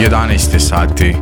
11 sati.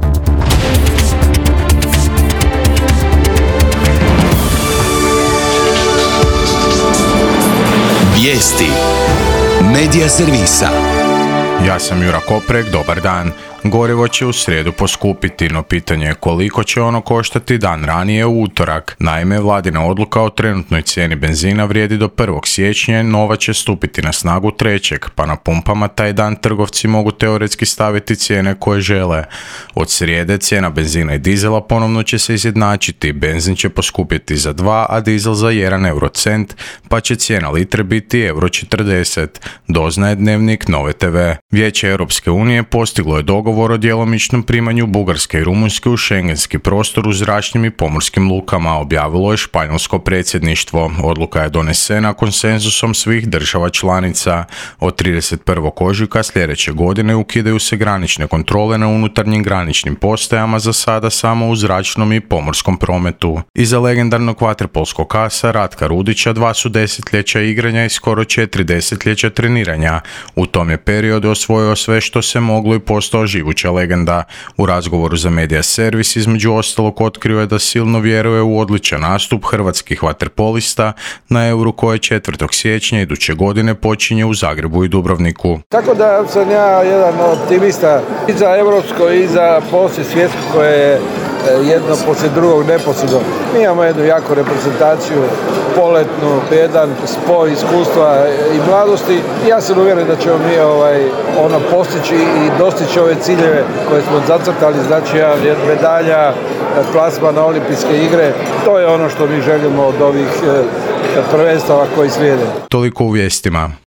Vijesti Medija servisa. Ja sam Jura Koprek, dobar dan. Gorivo će u srijedu poskupiti, no pitanje je koliko će ono koštati dan ranije u utorak. Naime, vladina odluka o trenutnoj cijeni benzina vrijedi do 1. siječnja, nova će stupiti na snagu 3. pa na pumpama taj dan trgovci mogu teoretski staviti cijene koje žele. Od srijede cijena benzina i dizela ponovno će se izjednačiti, benzin će poskupiti za 2, a dizel za 1 eurocent, pa će cijena litre biti €40, doznaje Dnevnik Nove TV. Vijeće Europske unije postiglo je dogovor o djelomičnom primanju Bugarske i Rumunjske u šengenski prostor u zračnim i pomorskim lukama, objavilo je španjolsko predsjedništvo. Odluka je donesena konsenzusom svih država članica. Od 31. ožujka sljedeće godine ukidaju se granične kontrole na unutarnjim graničnim postajama, za sada samo u zračnom i pomorskom prometu. Iza legendarnog vaterpolskog asa Ratka Rudića 2 su desetljeća igranja i skoro 4 desetljeća treniranja. U tom je periodu osvojio sve što se moglo i postao živuća legenda. U razgovoru za Medija servis između ostalog otkrio je da silno vjeruje u odličan nastup hrvatskih vaterpolista na Euru koje 4. siječnja iduće godine počinje u Zagrebu i Dubrovniku. Tako da sam ja jedan optimista i za europsko i za poslije svjetsko koje je jedno poslije drugog neposredno. Mi imamo jednu jaku reprezentaciju, poletnu, jedan spoj iskustva i mladosti. Ja sam uvjeren da ćemo mi postići i dostići ove ciljeve koje smo zacrtali, znači medalja, plasman na olimpijske igre. To je ono što mi želimo od ovih prvenstava koji slijede. Toliko u vijestima.